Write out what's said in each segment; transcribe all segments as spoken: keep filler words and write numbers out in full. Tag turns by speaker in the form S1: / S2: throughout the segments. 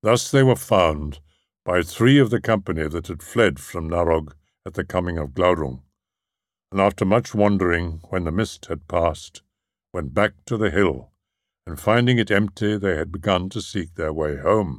S1: Thus they were found by three of the company that had fled from Narog at the coming of Glaurung, and after much wandering, when the mist had passed, went back to the hill, and finding it empty, they had begun to seek their way home.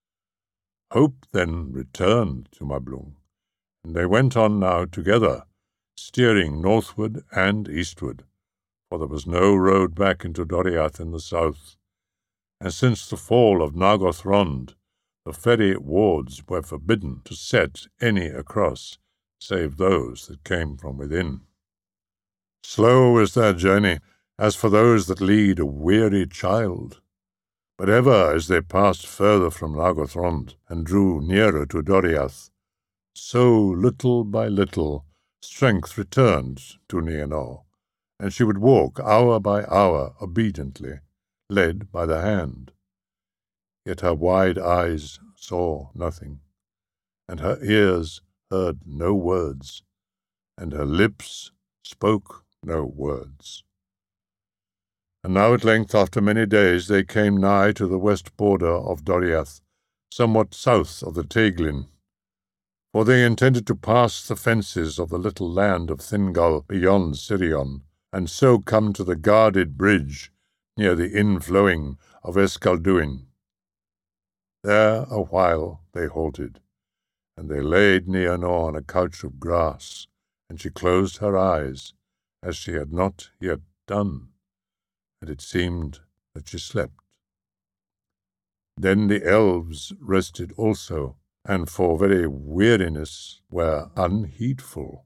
S1: Hope then returned to Mablung, and they went on now together, steering northward and eastward, for there was no road back into Doriath in the south, and since the fall of Nargothrond, the ferry wards were forbidden to set any across, save those that came from within. Slow is their journey, as for those that lead a weary child. But ever as they passed further from Nargothrond and drew nearer to Doriath, so little by little strength returned to Nienor, and she would walk hour by hour obediently, led by the hand. Yet her wide eyes saw nothing, and her ears heard no words, and her lips spoke no words. And now at length, after many days, they came nigh to the west border of Doriath, somewhat south of the Teiglin, for they intended to pass the fences of the little land of Thingol beyond Sirion, and so come to the guarded bridge near the inflowing of Escalduin. There a while they halted, and they laid Nienor on a couch of grass, and she closed her eyes, as she had not yet done, and it seemed that she slept. Then the elves rested also, and for very weariness were unheedful.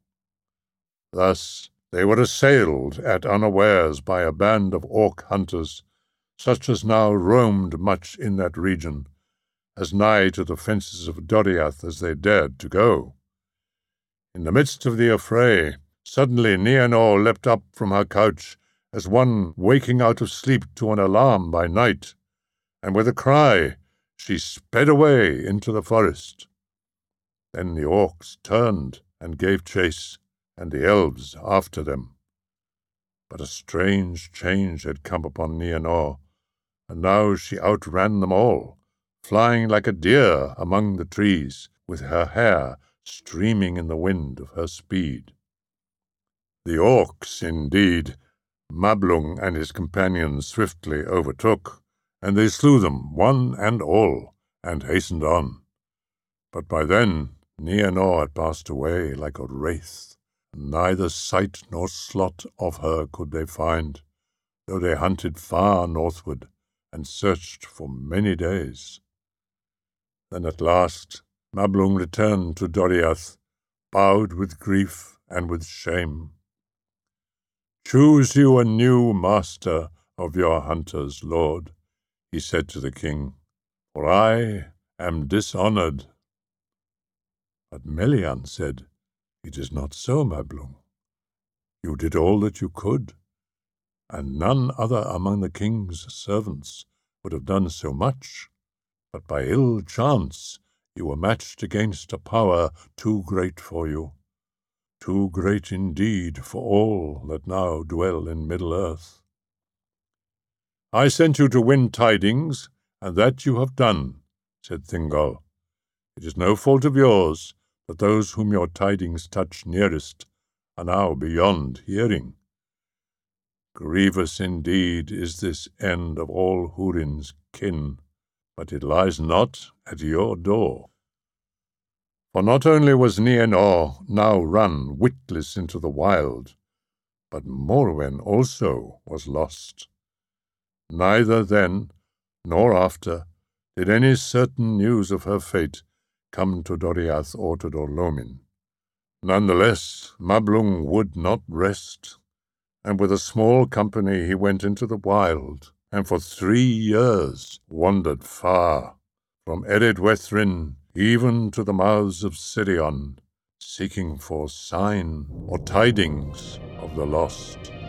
S1: Thus they were assailed at unawares by a band of orc hunters, such as now roamed much in that region, as nigh to the fences of Doriath as they dared to go. In the midst of the affray, suddenly Nienor leapt up from her couch, as one waking out of sleep to an alarm by night, and with a cry she sped away into the forest. Then the orcs turned and gave chase, and the elves after them. But a strange change had come upon Nienor, and now she outran them all, flying like a deer among the trees, with her hair streaming in the wind of her speed. The orcs, indeed, Mablung and his companions swiftly overtook, and they slew them, one and all, and hastened on. But by then Nienor had passed away like a wraith, and neither sight nor slot of her could they find, though they hunted far northward, and searched for many days. Then at last Mablung returned to Doriath, bowed with grief and with shame. "Choose you a new master of your hunters, lord," he said to the king, "for I am dishonoured." But Melian said, "It is not so, Mablung. You did all that you could, and none other among the king's servants would have done so much. But by ill chance you were matched against a power too great for you, too great indeed for all that now dwell in Middle-earth. I sent you to win tidings, and that you have done," said Thingol. "It is no fault of yours that those whom your tidings touch nearest are now beyond hearing. Grievous indeed is this end of all Húrin's kin, but it lies not at your door." For not only was Nienor now run witless into the wild, but Morwen also was lost. Neither then nor after did any certain news of her fate come to Doriath or to Dor-lómin. None the less, Mablung would not rest, and with a small company he went into the wild, and for three years wandered far, from Ered-wethrin even to the mouths of Sirion, seeking for sign or tidings of the lost.